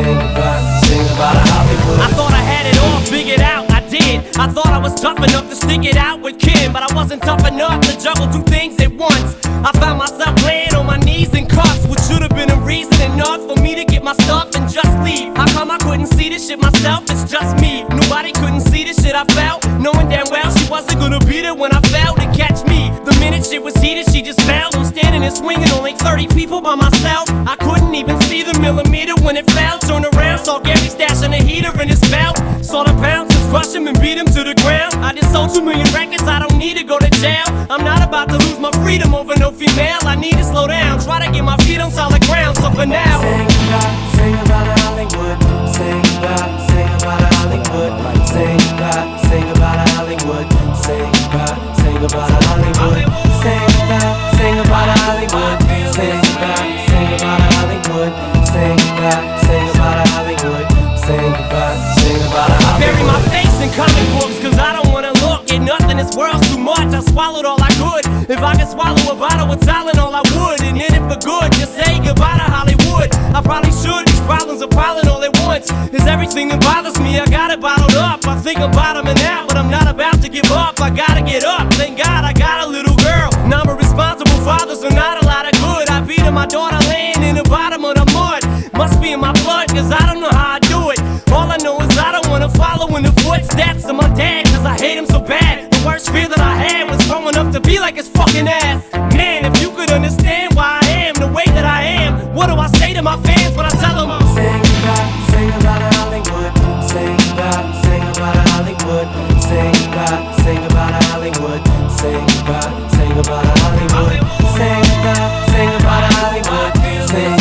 Sing about Hollywood. I thought I had it all figured out, I did. I thought I was tough enough to stick it out with Kim, but I wasn't tough enough to juggle two things at once. I found myself laying on my knees in cuffs, which should have been a reason enough for me to get my stuff and just leave. How come I couldn't see this shit myself? It's just me. Nobody couldn't see the shit I felt, knowing damn well she wasn't gonna be there when I fell to catch me. The minute shit was heated, she just fell. I'm standing and swinging, only 30 people by myself. I couldn't even see the millimeter when it fell. Turned around, saw Gary stashing a heater in his belt. Saw the bouncers crush him and beat him to the ground. I just sold 2 million records, I don't need to go to jail. I'm not about to lose my freedom over no female. I need to slow down, try to get my feet on solid ground. So for now, Sing about Hollywood. Sing about Hollywood. Sing about Hollywood. Sing about Hollywood. Sing about Hollywood. Sing about Hollywood. Sing about Hollywood. Sing about Hollywood. I bury my face in comic books, cause I don't wanna look at nothing. This world's too much, I swallowed all I could. If I could swallow a bottle with Tylenol, I would. And in it for good, just say goodbye to Hollywood. I probably should, these problems are piling all at once. Is everything that bothers me, I got it bottled up. I think I'm bottoming out, but I'm not about to give up. I gotta get up, thank God I got a little girl. Now I'm a responsible father, so not a lot of good. I beat my daughter laying in the bottom of the mud. Must be in my blood, cause I don't know how I do it. All I know is I don't wanna follow in the footsteps of my dad, cause I hate him so bad. The worst fear that I had was growing up to be like his fucking ass. Man, if you could understand why I am the way that I am, what do I say to my fans when I tell them? Sing about Hollywood. Sing about Hollywood. Sing about Hollywood. Sing about Hollywood. Sing about Hollywood. Sing about Hollywood. Sing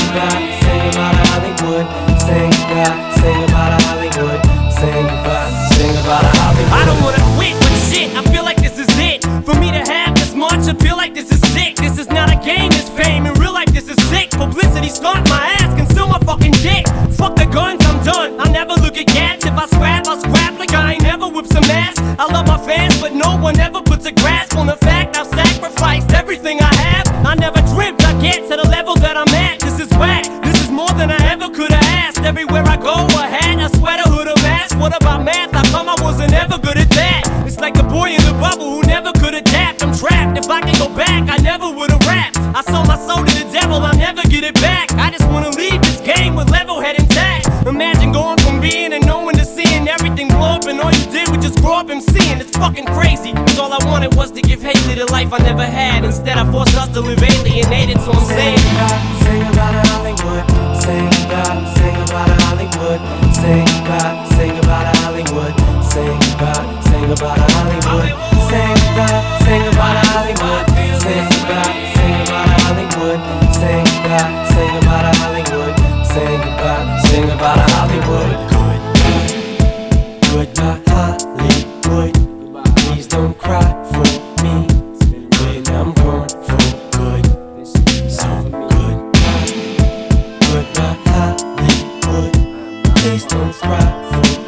about Hollywood. Sing about Hollywood. I don't wanna quit, but shit, I feel like this is it. For me to have this much, I feel like this is sick. This is not a game, this fame. In real life, this is sick. Publicity stunt my ass, conceal my fucking dick. Fuck the guns, I'm done. I'll never look at cats. If I scrap, I'll scrap like I ain't never whipped some ass. I love my fans, but no one ever puts a grasp on the fact I've sacrificed everything I have. I never dreamt I'd get to the level that I'm at. This is whack, this is more than I ever could have asked. Everywhere I go, a hat, a sweater, hood, a mask. What about math? How come I wasn't ever good at that? It's like the boy in the bubble who never could adapt. I'm trapped, if I can go back, I never would've rapped. I sold my soul to the devil, I'll never get it back. I just wanna leave this game with level head intact. Imagine going from being and knowing to seeing everything blow up, and all you did was just grow up and seeing. It's fucking crazy, cause all I wanted was to give Haley the life I never had. Instead I forced us to live alienated, so I'm saying Sing about Hollywood. Sing about Hollywood. Sing about Hollywood. Sing about Hollywood. Sing about Hollywood. Sing about Hollywood. Sing about Hollywood. Sing about Hollywood. Goodbye Hollywood. Please don't cry for me when I'm gone for good. So goodbye Hollywood. Please don't cry for me.